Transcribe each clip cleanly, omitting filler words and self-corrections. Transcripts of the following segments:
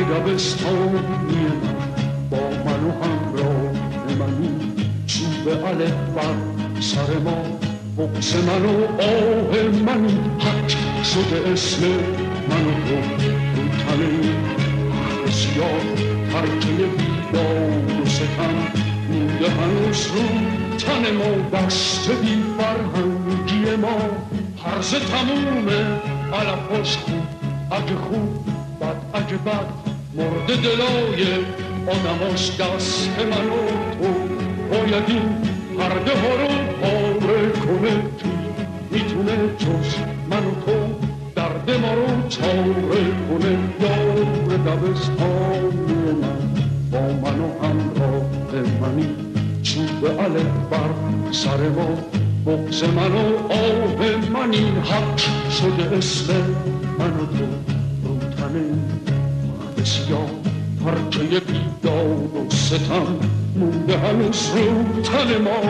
دبستانی من با من و همراه منی، چوب الف بر سر ما، بغض من و آه منی، حک شده اسم من و تو رو تن بسیار ترکه بیداد و ستم مونده هنوز رو تن ما، دست بی فرهنگی ما هرز تمومه، علفاش خوب اگه خوب بد اگه بد، مرد دلای آدماش دست من و تو، باید این پرده ها رو پاره کنه، کی میتونه جز من و تو درد ما رو چاره کنه. یار دبستانی من با من و همراه منی، چوب الف بر سر ما، بغض من و آه منی، حق شده اسم من و تو رو تن بسیار پرچه بیداد و ستم مونده هنوز رو تن ما.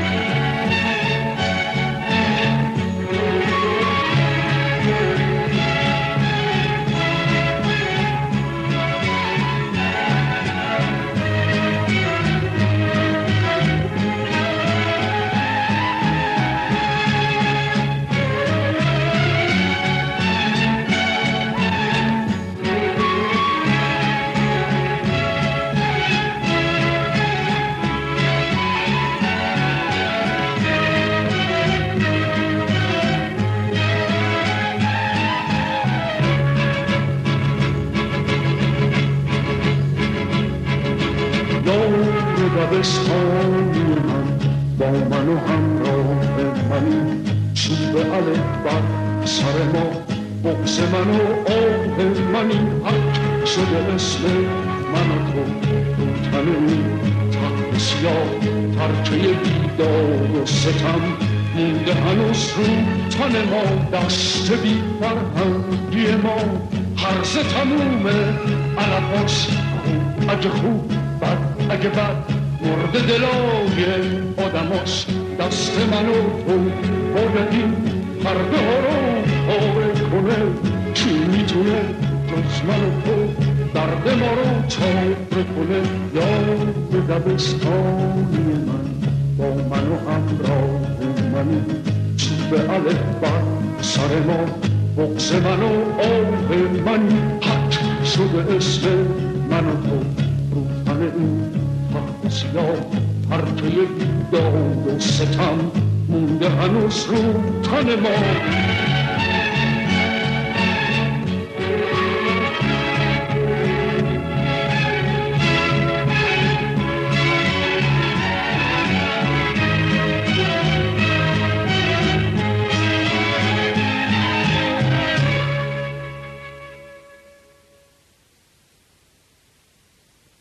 دبستانی من با من و همراه منی، چوب الف بر سر ما، بغض من و آه منی، حک شده اسم من و تو رو تن تخت سیاه، ترکه بیداد و ستم مونده هنوز رو تن ما، دست بی فرهنگی ما هرز تمومه، علفاش خوب اگه خوب بد اگه بد، مرد دلای آدماش دست من و تو، باید این پرده ها رو پاره کنه، کی میتونه جز من و تو درد ما رو چاره کنه. یار دبستانی من با من و همراه منی، چوب الف بر سر ما، بغض من و آه منی، حک شده اسم من و تو رو تن این سیاه، پرچه بیداد و ستم مونده هنوز رو تن ما.